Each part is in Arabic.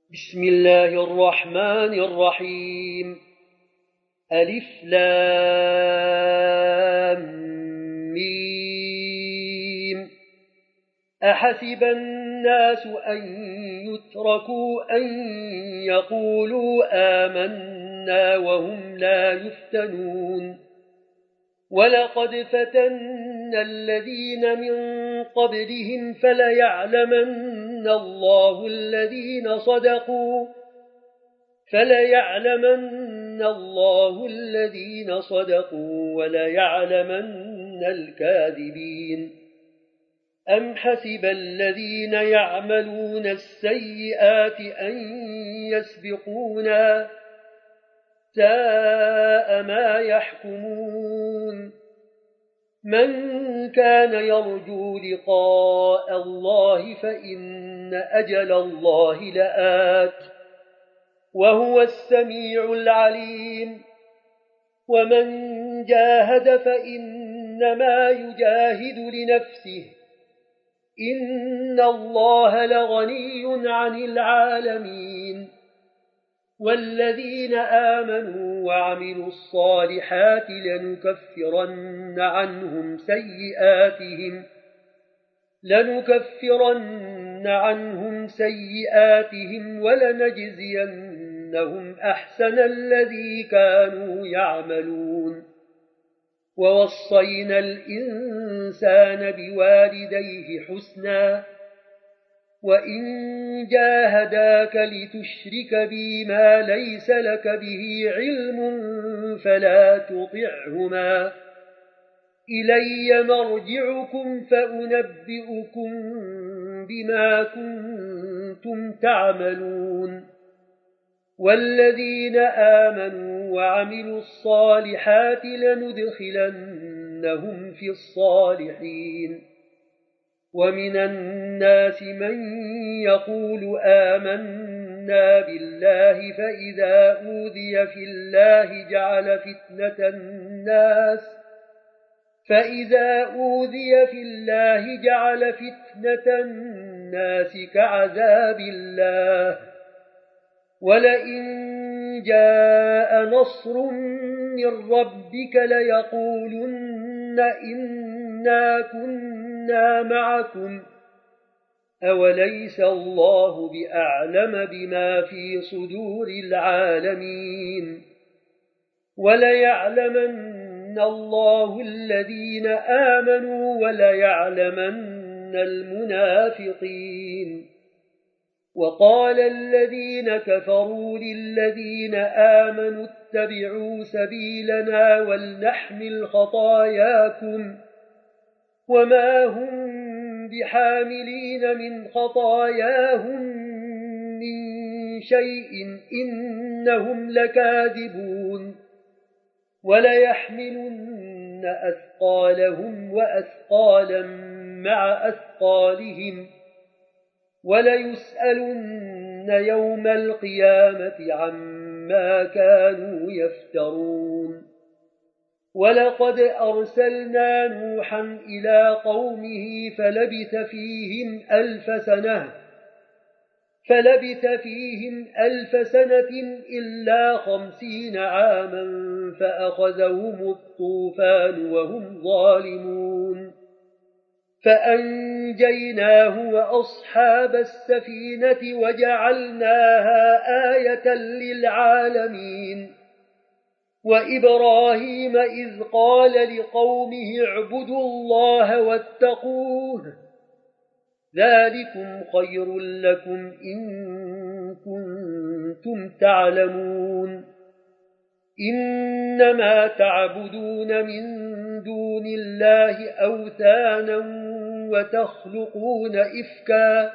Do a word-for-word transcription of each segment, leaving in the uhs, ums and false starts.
بسم الله الرحمن الرحيم. ألف لام ميم. أحسب الناس أن يتركوا أن يقولوا آمنا وهم لا يفتنون. ولقد فتنا الذين من قبلهم فليعلمن الله الذين صدقوا فليعلمن الله الذين صدقوا وليعلمن الكاذبين. أم حسب الذين يعملون السيئات أن يسبقونا ساء ما يحكمون. من كان يرجو لقاء الله فإن أجل الله لآت وهو السميع العليم. ومن جاهد فإنما يجاهد لنفسه إن الله لغني عن العالمين. والذين آمنوا وعملوا الصالحات لنكفرن عنهم سيئاتهم لنكفرن عنهم سيئاتهم ولنجزينهم أحسن الذي كانوا يعملون. ووصينا الإنسان بوالديه حسنا وإن جاهداك لتشرك بي ما ليس لك به علم فلا تطعهما. إلي مرجعكم فأنبئكم بما كنتم تعملون. والذين آمنوا وعملوا الصالحات لندخلنهم في الصالحين. ومن الناس من يقول آمنا بالله فإذا أوذي في الله جعل فتنة الناس فإذا أوذي في الله جعل فتنة الناس كعذاب الله. ولئن جاء نصر من ربك ليقولن إنا كنا معكم أوليس الله بأعلم بما في صدور العالمين. وليعلمن الله الذين آمنوا وليعلمن المنافقين. وقال الذين كفروا للذين آمنوا اتبعوا سبيلنا ولنحمل خطاياكم وما هم بحاملين من خطاياهم من شيء إنهم لكاذبون. وليحملن أثقالهم وأثقالا مع أثقالهم وليسألن يوم القيامة عما كانوا يفترون. ولقد أرسلنا نوحا إلى قومه فلبث فيهم ألف سنة فلبث فيهم ألف سنة إلا خمسين عاما فأخذهم الطوفان وهم ظالمون. فأنجيناه وأصحاب السفينة وجعلناها آية للعالمين. وإبراهيم إذ قال لقومه اعبدوا الله واتقوه ذلكم خير لكم إن كنتم تعلمون. إنما تعبدون من دون الله أوثانا وتخلقون إفكا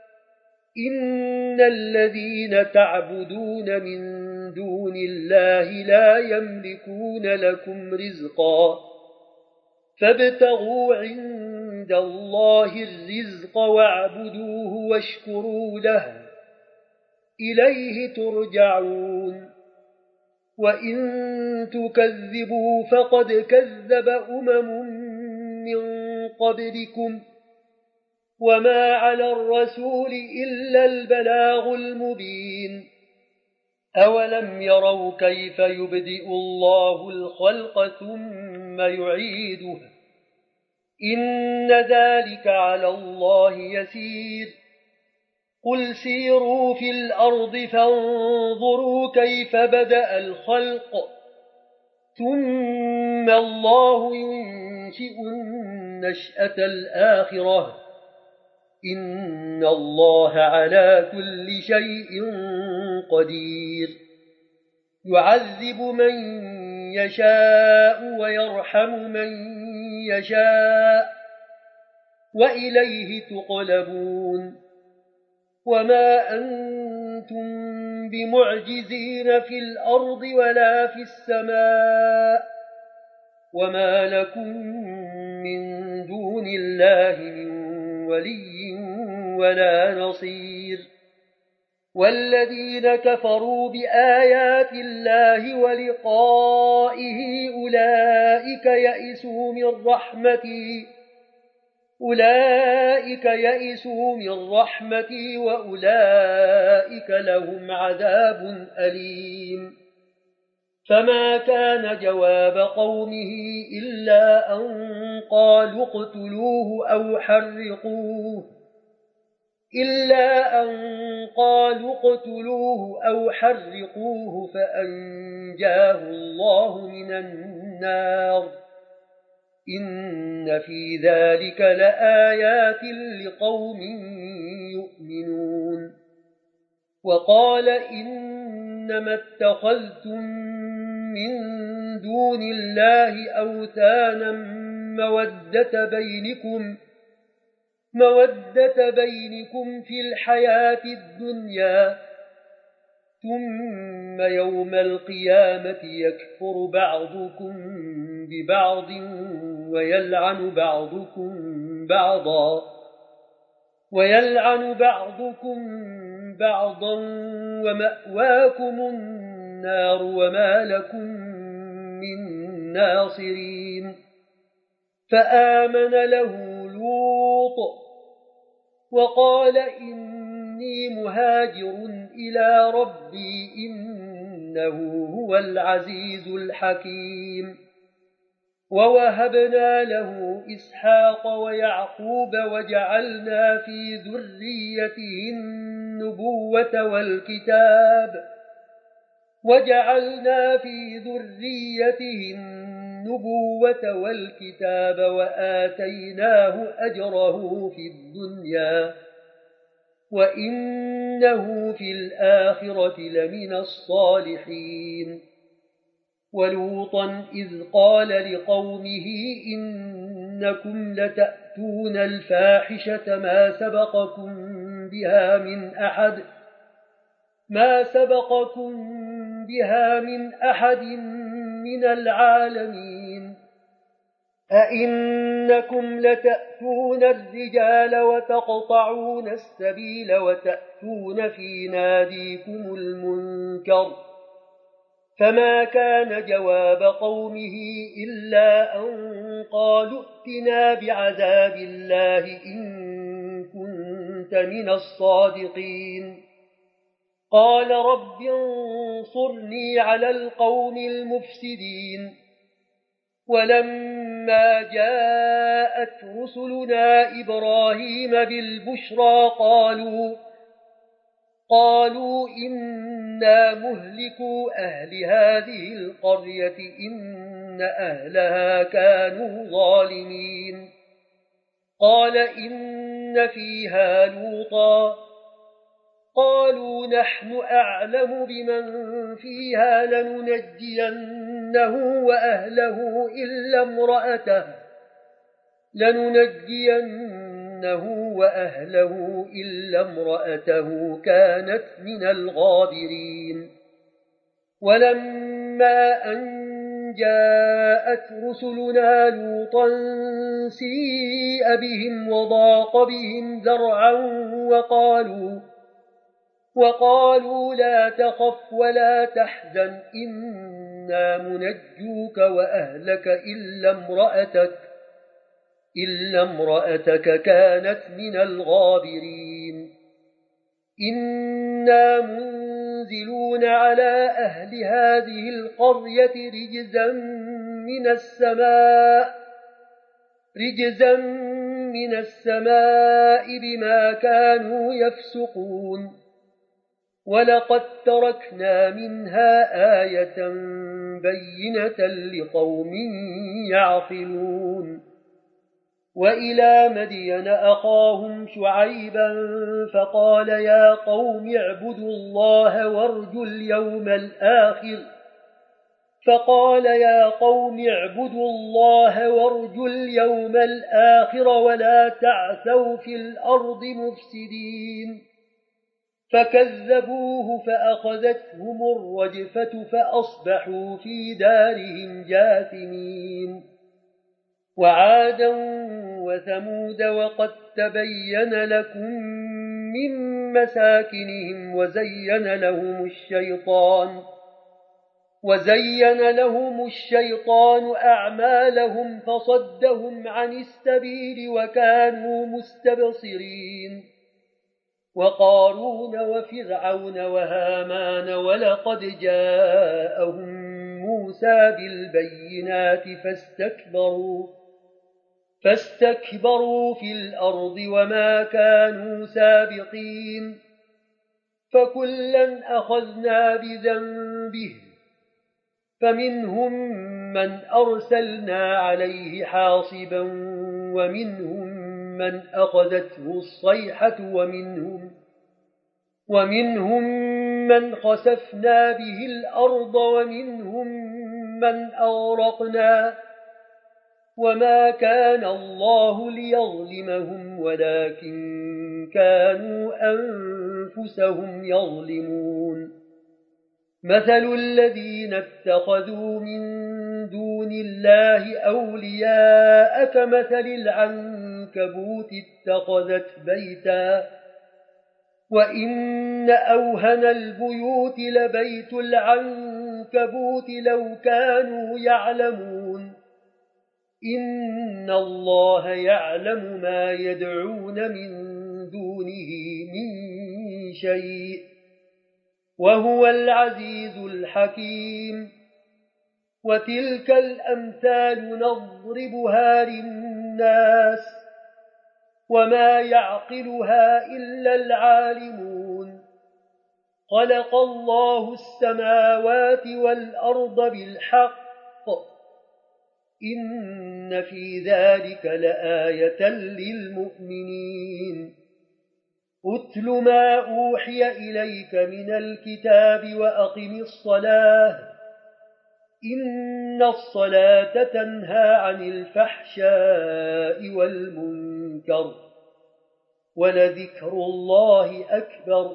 إن الذين تعبدون من دون الله لا يملكون لكم رزقا فابتغوا عند الله الرزق واعبدوه واشكروا له إليه ترجعون. وإن تكذبوا فقد كذب أمم من قبلكم وما على الرسول إلا البلاغ المبين أولم يروا كيف يبدئ الله الخلق ثم يعيده إن ذلك على الله يسير قل سيروا في الأرض فانظروا كيف بدأ الخلق ثم الله ينشئ النشأة الآخرة إن الله على كل شيء قدير يعذب من يشاء ويرحم من يشاء وإليه تقلبون وما أنتم بمعجزين في الأرض ولا في السماء وما لكم من دون الله من ولي ولا نصير والذين كفروا بآيات الله ولقائه أولئك يئسوا من رحمتي أولئك يئسوا من رحمتي وأولئك لهم عذاب أليم فما كان جواب قومه إلا أن قالوا اقتلوه أو حرقوه إلا أن قالوا اقتلوه أو حرقوه فأنجاه الله من النار إن في ذلك لآيات لقوم يؤمنون وقال إنما اتخذتم من دون الله أوثانا مودة بينكم مودة بينكم في الحياة الدنيا ثم يوم القيامة يكفر بعضكم ببعض ويلعن بعضكم بعضا ويلعن بعضكم بعضا ومأواكم النار وما لكم من ناصرين فآمن له لوط وقال إني مهاجر إلى ربي إنه هو العزيز الحكيم ووهبنا له إسحاق ويعقوب وجعلنا في ذريته النبوة والكتاب وجعلنا في ذريته النبوة والكتاب وآتيناه أجره في الدنيا وإنه في الآخرة لمن الصالحين ولوطا إذ قال لقومه إنكم لتأتون الفاحشة ما سبقكم بها من أحد ما سبقكم بها من أحد من العالمين أئنكم لتأتون الرجال وتقطعون السبيل وتأتون في ناديكم المنكر فما كان جواب قومه إلا أن قالوا ائتنا بعذاب الله إن كنت من الصادقين قال رب انصرني على القوم المفسدين ولما جاءت رسلنا إبراهيم بالبشرى قالوا قالوا إنا مهلكوا أهل هذه القرية إن أهلها كانوا ظالمين قال إن فيها لوطا قالوا نحن أعلم بمن فيها لننجينه وأهله إلا امرأته لننجينه وأهله إلا امرأته كانت من الغابرين ولما أن جاءت رسلنا لوطا سيء بهم وضاق بهم ذرعا وقالوا وقالوا لا تخف ولا تحزن إنا منجوك وأهلك إلا امرأتك إلا امرأتك كانت من الغابرين إنا منزلون على أهل هذه القرية رجزا من السماء رجزا من السماء بما كانوا يفسقون ولقد تركنا منها آية بينة لقوم يعقلون وإلى مدين أخاهم شعيبا فقال يا قوم اعبدوا الله وارجوا اليوم الآخر فقال يا قوم اعبدوا الله وارجوا اليوم الآخر ولا تعثوا في الأرض مفسدين فكذبوه فأخذتهم الرجفة فأصبحوا في دارهم جاثمين وعادا وثمود وقد تبين لكم من مساكنهم وزين لهم الشيطان وزين لهم الشيطان أعمالهم فصدهم عن السبيل وكانوا مستبصرين وقارون وفرعون وهامان ولقد جاءهم موسى بالبينات فاستكبروا فاستكبروا في الأرض وما كانوا سابقين فكلا أخذنا بذنبه فمنهم من أرسلنا عليه حاصبا ومنهم من أخذته الصيحة ومنهم, ومنهم من خسفنا به الأرض ومنهم من أغرقنا وما كان الله ليظلمهم ولكن كانوا أنفسهم يظلمون مثل الذين اتخذوا من دون الله أولياء كمثل العنكبوت اتخذت بيتا وإن أوهن البيوت لبيت العنكبوت لو كانوا يعلمون إن الله يعلم ما يدعون من دونه من شيء وهو العزيز الحكيم وتلك الأمثال نضربها للناس وما يعقلها إلا العالمون خلق الله السماوات والأرض بالحق إن في ذلك لآية للمؤمنين أتل ما أوحي إليك من الكتاب وأقم الصلاة إن الصلاة تنهى عن الفحشاء والمنكر ولذكر الله أكبر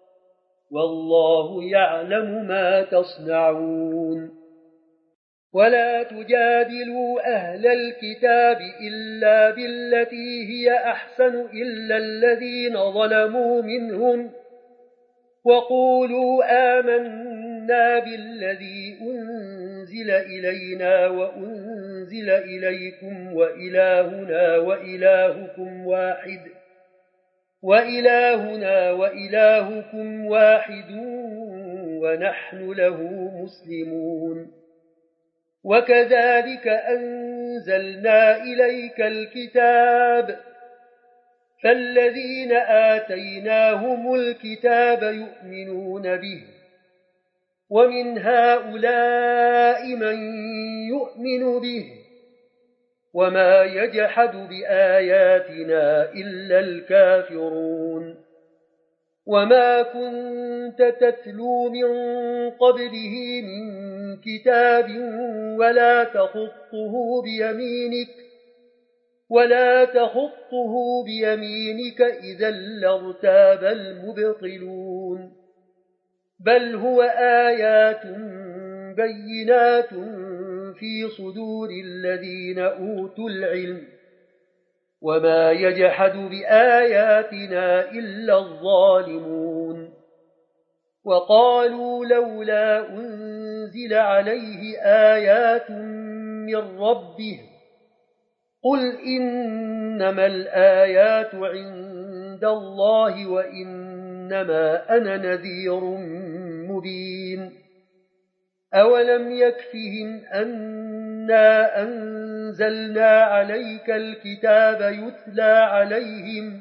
والله يعلم ما تصنعون ولا تجادلوا أهل الكتاب إلا بالتي هي أحسن إلا الذين ظلموا منهم وقولوا آمنا بالذي أنزل إلينا وأنزل إليكم وإلهنا وإلهكم واحد وإلهنا وإلهكم واحد ونحن له مسلمون وكذلك أنزلنا إليك الكتاب فالذين آتيناهم الكتاب يؤمنون به ومن هؤلاء من يؤمن به وما يجحد بآياتنا إلا الكافرون وما كنت تتلو من قبله من كتاب ولا تخطه بيمينك ولا تخطه بيمينك إذا لارتاب المبطلون بل هو آيات بينات في صدور الذين أوتوا العلم وما يجحد بآياتنا إلا الظالمون وقالوا لولا أنزل عليه آيات من ربه قل إنما الآيات عند الله وإنما أنا نذير مبين أولم يكفهم أنا أنزلنا عليك الكتاب يتلى عليهم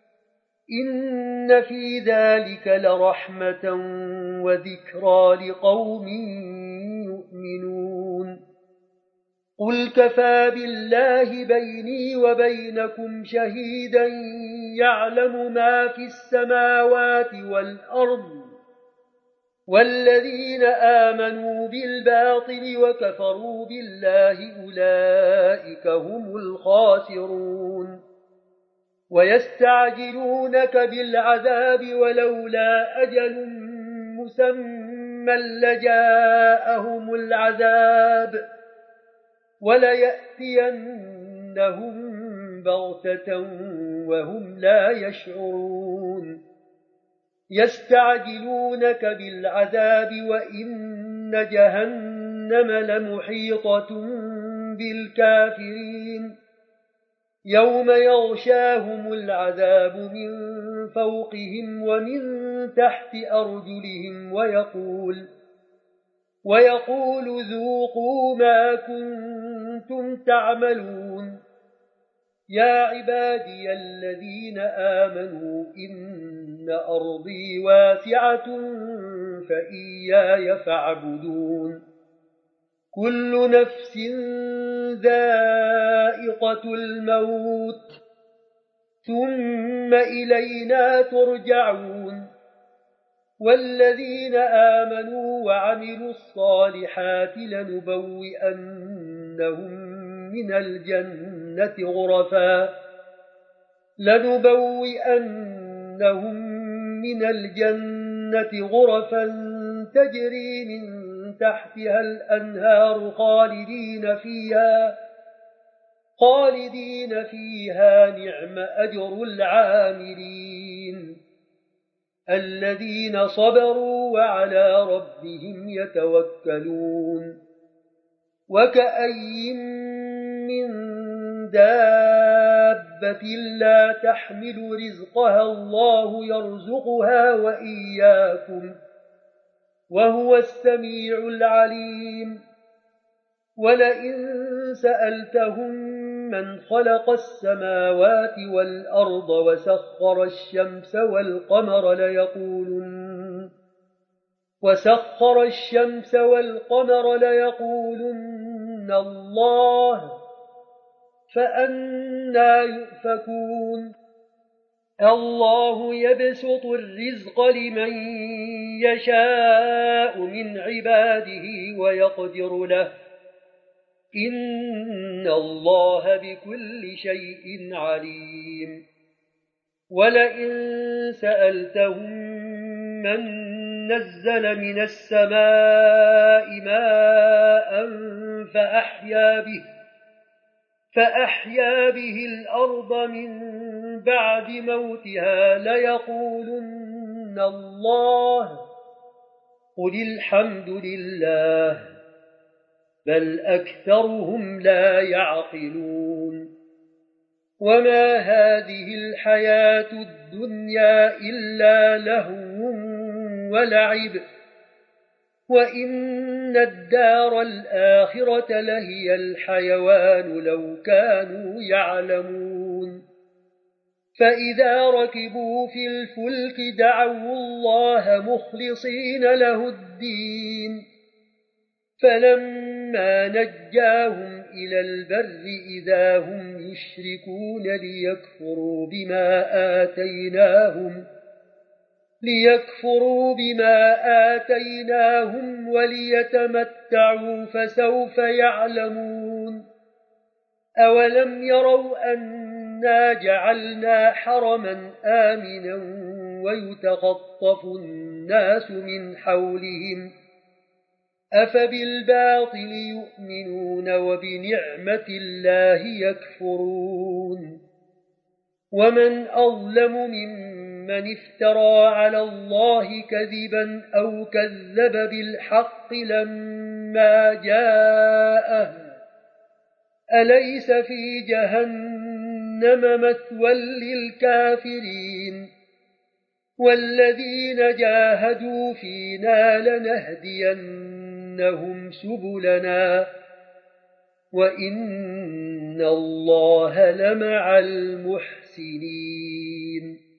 إن في ذلك لرحمة وذكرى لقوم يؤمنون قل كفى بالله بيني وبينكم شهيدا يعلم ما في السماوات والأرض والذين آمنوا بالباطل وكفروا بالله أولئك هم الخاسرون ويستعجلونك بالعذاب ولولا أجل مسمى لجاءهم العذاب وليأتينهم بغتة وهم لا يشعرون يستعجلونك بالعذاب وإن جهنم لمحيطة بالكافرين يوم يغشاهم العذاب من فوقهم ومن تحت أرجلهم ويقول ويقول ذوقوا ما كنتم تعملون يا عبادي الذين آمنوا إن أرضي واسعة فإياي فاعبدون كل نفس ذائقة الموت ثم إلينا ترجعون والذين آمنوا وعملوا الصالحات لنبوئنهم من الجنة غرفا لنبوئنهم من الجنة غرفا تجري من تحتها الأنهار خالدين فيها خالدين فيها نعم أجر العاملين الذين صبروا وعلى ربهم يتوكلون وكأي من دابة لا تحمل رزقها الله يرزقها وإياكم وهو السميع العليم ولئن سألتهم من خلق السماوات والأرض وسخر الشمس والقمر ليقولن وسخر الشمس والقمر ليقولن الله فأنى يؤفكون الله يبسط الرزق لمن يشاء من عباده ويقدر له إن الله بكل شيء عليم ولئن سألتهم من نزل من السماء ماء فأحيا به فأحيا به الأرض من بعد موتها ليقولن الله قل الحمد لله بل أكثرهم لا يعقلون وما هذه الحياة الدنيا إلا لهو ولعب وإن الدار الآخرة لهي الحيوان لو كانوا يعلمون فإذا ركبوا في الفلك دعوا الله مخلصين له الدين فلما نجاهم إلى البر إذا هم يشركون ليكفروا بما آتيناهم ليكفروا بما آتيناهم وليتمتعوا فسوف يعلمون أولم يروا أنا جعلنا حرما آمنا ويتخطف الناس من حولهم أفبالباطل يؤمنون وبنعمة الله يكفرون ومن أظلم ممن افترى على الله كذبا أو كذب بالحق لما جاءه أليس في جهنم مثوى للكافرين والذين جاهدوا فينا لنهدينهم سبلنا وإن الله لمع المحسنين